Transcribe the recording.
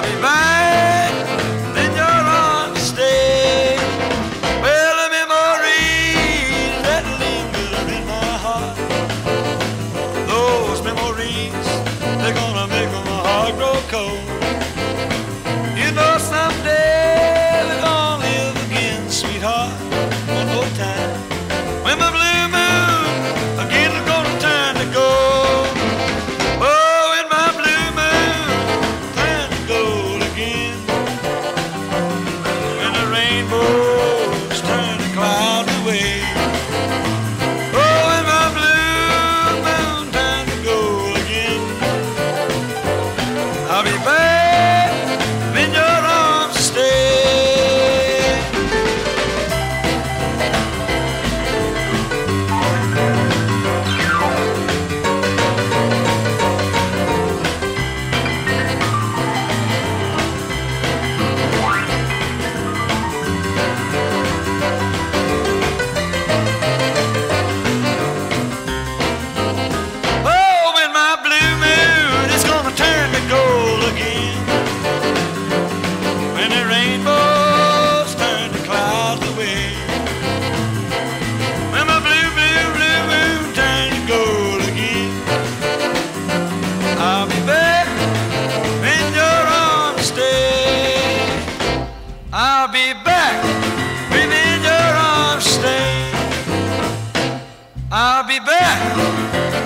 be back in your arms to stay. Well, the memories that linger in my heart, those memories, they're gonna make my heart grow cold. You know someday we're gonna live again, sweetheart, one more time. When my blue moon again is gonna turn to gold. Oh, when my blue moon turn to gold again. When the rainbows turn to clouds away. Oh, when my blue moon turn to gold again. I'll be back in your arms to stay. Oh, when my blue moon is gonna turn to gold again. When the rainbows turn to clouds away. When my blue, blue, blue moon turn to gold again. I'll be back in your arms to stay. I'll be back within your arms to stay. I'll be back